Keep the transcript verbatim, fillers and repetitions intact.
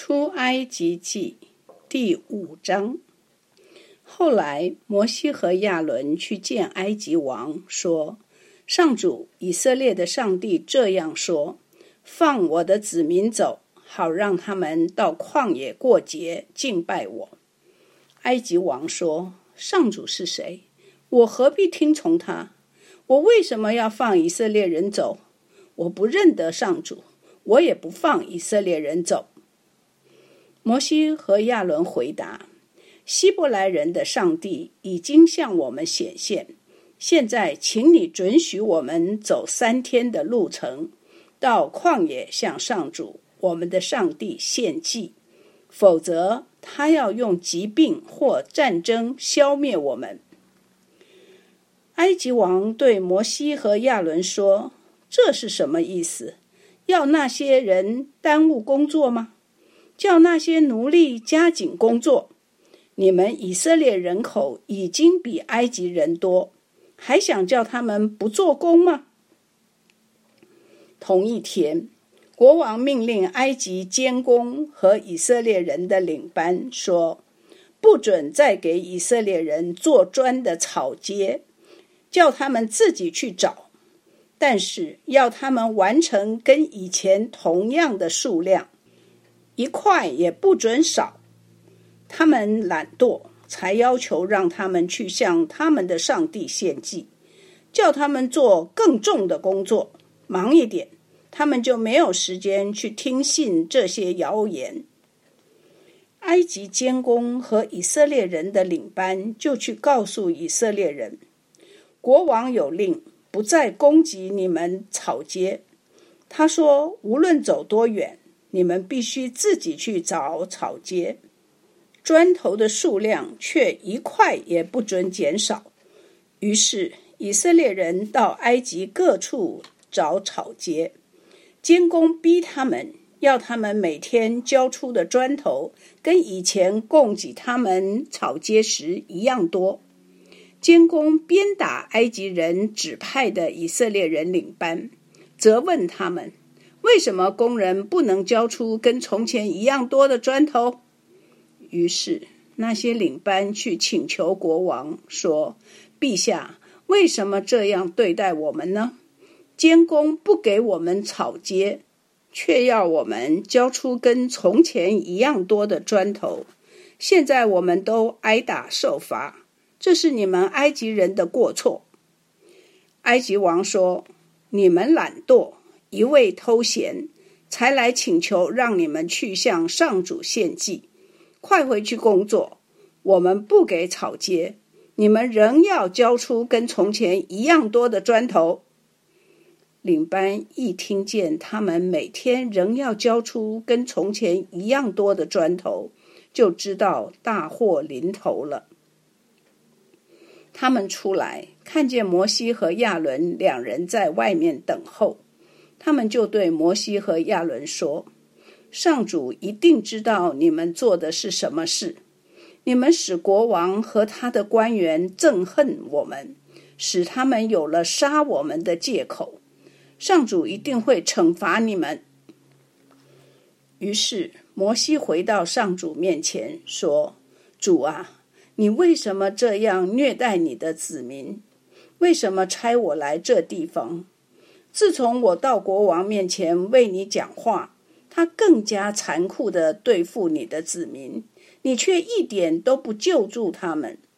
出埃及记第五章。后来摩西和亚伦去见埃及王，说：上主以色列的上帝这样说，放我的子民走，好让他们到旷野过节敬拜我。埃及王说：上主是谁？我何必听从他？我为什么要放以色列人走？我不认得上主，我也不放以色列人走。摩西和亚伦回答：希伯来人的上帝已经向我们显现，现在请你准许我们走三天的路程，到旷野向上主我们的上帝献祭，否则他要用疾病或战争消灭我们。埃及王对摩西和亚伦说：这是什么意思？要那些人耽误工作吗？叫那些奴隶加紧工作？你们以色列人口已经比埃及人多，还想叫他们不做工吗？同一天，国王命令埃及监工和以色列人的领班说：不准再给以色列人做砖的草阶，叫他们自己去找，但是要他们完成跟以前同样的数量，一块也不准少。他们懒惰，才要求让他们去向他们的上帝献祭，叫他们做更重的工作，忙一点，他们就没有时间去听信这些谣言。埃及监工和以色列人的领班就去告诉以色列人：国王有令，不再攻击你们草阶。他说，无论走多远，你们必须自己去找草阶，砖头的数量却一块也不准减少。于是以色列人到埃及各处找草阶，监工逼他们，要他们每天交出的砖头跟以前供给他们草阶时一样多。监工鞭打埃及人指派的以色列人领班，责问他们：为什么工人不能交出跟从前一样多的砖头？于是那些领班去请求国王，说：陛下，为什么这样对待我们呢？监工不给我们草阶，却要我们交出跟从前一样多的砖头。现在我们都挨打受罚，这是你们埃及人的过错。埃及王说：你们懒惰，一味偷闲，才来请求让你们去向上主献祭。快回去工作，我们不给草阶，你们仍要交出跟从前一样多的砖头。领班一听见他们每天仍要交出跟从前一样多的砖头，就知道大祸临头了。他们出来，看见摩西和亚伦两人在外面等候，他们就对摩西和亚伦说：上主一定知道你们做的是什么事，你们使国王和他的官员憎恨我们，使他们有了杀我们的借口，上主一定会惩罚你们。于是摩西回到上主面前说：主啊，你为什么这样虐待你的子民？为什么差我来这地方？自从我到国王面前为你讲话，他更加残酷地对付你的子民，你却一点都不救助他们，